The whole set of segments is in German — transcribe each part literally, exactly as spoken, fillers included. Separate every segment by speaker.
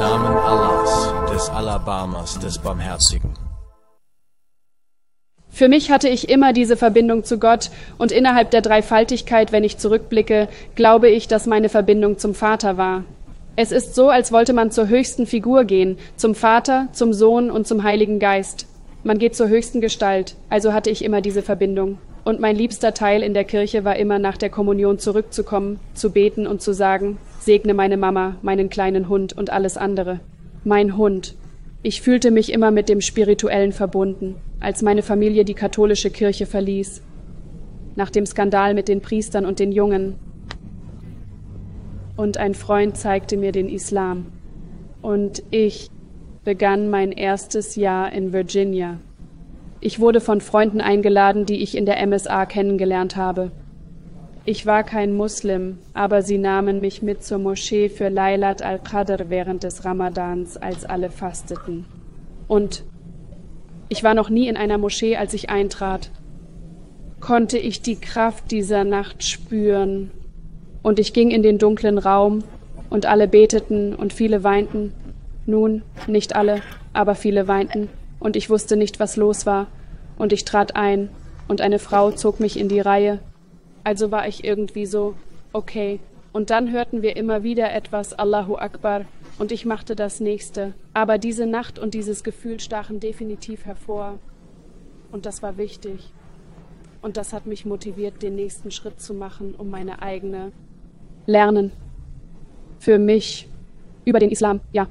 Speaker 1: Namen Allahs, des Alabamas, des Barmherzigen.
Speaker 2: Für mich hatte ich immer diese Verbindung zu Gott und innerhalb der Dreifaltigkeit, wenn ich zurückblicke, glaube ich, dass meine Verbindung zum Vater war. Es ist so, als wollte man zur höchsten Figur gehen, zum Vater, zum Sohn und zum Heiligen Geist. Man geht zur höchsten Gestalt, also hatte ich immer diese Verbindung. Und mein liebster Teil in der Kirche war immer, nach der Kommunion zurückzukommen, zu beten und zu sagen, segne meine Mama, meinen kleinen Hund und alles andere. Mein Hund. Ich fühlte mich immer mit dem Spirituellen verbunden, als meine Familie die katholische Kirche verließ. Nach dem Skandal mit den Priestern und den Jungen. Und ein Freund zeigte mir den Islam. Und ich begann mein erstes Jahr in Virginia. Ich wurde von Freunden eingeladen, die ich in der M S A kennengelernt habe. Ich war kein Muslim, aber sie nahmen mich mit zur Moschee für Laylat al-Qadr während des Ramadans, als alle fasteten. Und ich war noch nie in einer Moschee, als ich eintrat. Konnte ich die Kraft dieser Nacht spüren. Und ich ging in den dunklen Raum, und alle beteten und viele weinten. Nun, nicht alle, aber viele weinten, und ich wusste nicht, was los war. Und ich trat ein, und eine Frau zog mich in die Reihe. Also war ich irgendwie so, okay. Und dann hörten wir immer wieder etwas, Allahu Akbar, und ich machte das Nächste. Aber diese Nacht und dieses Gefühl stachen definitiv hervor. Und das war wichtig. Und das hat mich motiviert, den nächsten Schritt zu machen, um meine eigene Lernen. Für mich. Über den Islam, ja.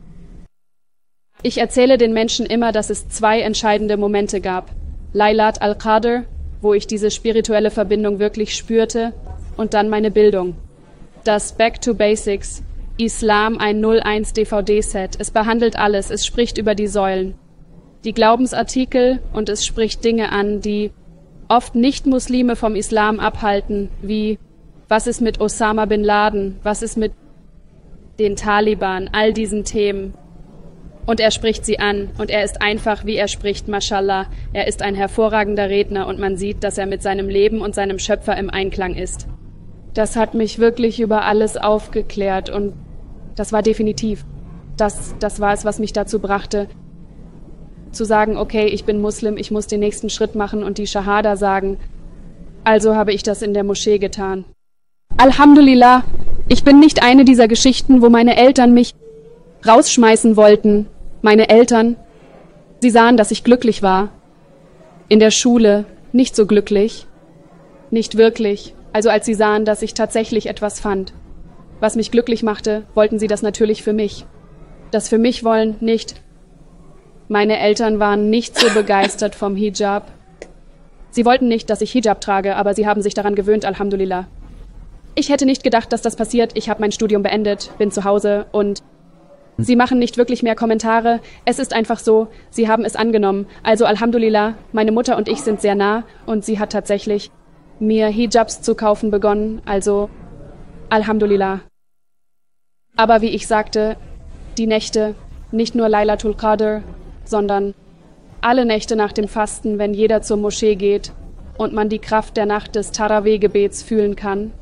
Speaker 2: Ich erzähle den Menschen immer, dass es zwei entscheidende Momente gab. Laylat al-Qadr, wo ich diese spirituelle Verbindung wirklich spürte, und dann meine Bildung. Das Back to Basics, Islam, ein null eins D V D-Set. Es behandelt alles, es spricht über die Säulen, die Glaubensartikel, und es spricht Dinge an, die oft Nicht-Muslime vom Islam abhalten, wie was ist mit Osama bin Laden, was ist mit den Taliban, all diesen Themen. Und er spricht sie an, und er ist einfach, wie er spricht, mashallah. Er ist ein hervorragender Redner, und man sieht, dass er mit seinem Leben und seinem Schöpfer im Einklang ist. Das hat mich wirklich über alles aufgeklärt, und das war definitiv. Das, das war es, was mich dazu brachte, zu sagen, okay, ich bin Muslim, ich muss den nächsten Schritt machen und die Shahada sagen. Also habe ich das in der Moschee getan. Alhamdulillah, ich bin nicht eine dieser Geschichten, wo meine Eltern mich rausschmeißen wollten. Meine Eltern, sie sahen, dass ich glücklich war. In der Schule nicht so glücklich. Nicht wirklich. Also als sie sahen, dass ich tatsächlich etwas fand, was mich glücklich machte, wollten sie das natürlich für mich. Das für mich wollen nicht. Meine Eltern waren nicht so begeistert vom Hijab. Sie wollten nicht, dass ich Hijab trage, aber sie haben sich daran gewöhnt, Alhamdulillah. Ich hätte nicht gedacht, dass das passiert. Ich habe mein Studium beendet, bin zu Hause, und sie machen nicht wirklich mehr Kommentare. Es ist einfach so, sie haben es angenommen. Also Alhamdulillah, meine Mutter und ich sind sehr nah, und sie hat tatsächlich mir Hijabs zu kaufen begonnen. Also Alhamdulillah. Aber wie ich sagte, die Nächte, nicht nur Laylatul Qadr, sondern alle Nächte nach dem Fasten, wenn jeder zur Moschee geht und man die Kraft der Nacht des Taraweh-Gebets fühlen kann,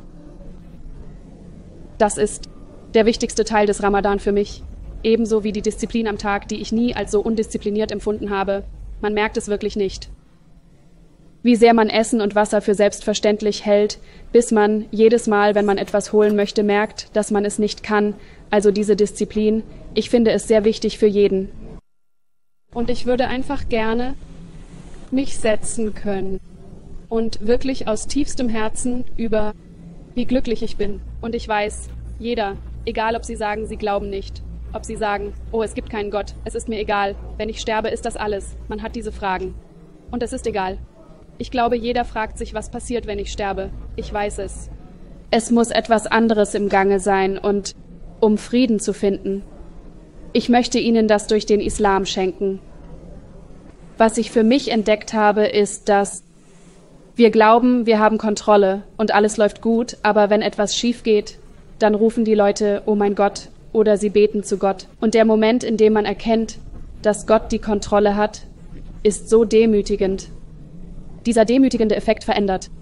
Speaker 2: das ist der wichtigste Teil des Ramadan für mich. Ebenso wie die Disziplin am Tag, die ich nie als so undiszipliniert empfunden habe. Man merkt es wirklich nicht. Wie sehr man Essen und Wasser für selbstverständlich hält, bis man jedes Mal, wenn man etwas holen möchte, merkt, dass man es nicht kann. Also diese Disziplin, ich finde es sehr wichtig für jeden. Und ich würde einfach gerne mich setzen können und wirklich aus tiefstem Herzen über wie glücklich ich bin. Und ich weiß, jeder, egal ob sie sagen, sie glauben nicht, ob sie sagen, oh, es gibt keinen Gott, es ist mir egal, wenn ich sterbe, ist das alles. Man hat diese Fragen. Und es ist egal. Ich glaube, jeder fragt sich, was passiert, wenn ich sterbe. Ich weiß es. Es muss etwas anderes im Gange sein, und um Frieden zu finden. Ich möchte Ihnen das durch den Islam schenken. Was ich für mich entdeckt habe, ist, dass wir glauben, wir haben Kontrolle und alles läuft gut, aber wenn etwas schief geht, dann rufen die Leute, oh mein Gott, oder sie beten zu Gott. Und der Moment, in dem man erkennt, dass Gott die Kontrolle hat, ist so demütigend. Dieser demütigende Effekt verändert.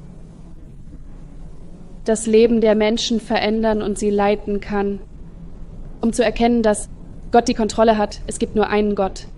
Speaker 2: Das Leben der Menschen verändern und sie leiten kann. Um zu erkennen, dass Gott die Kontrolle hat. Es gibt nur einen Gott.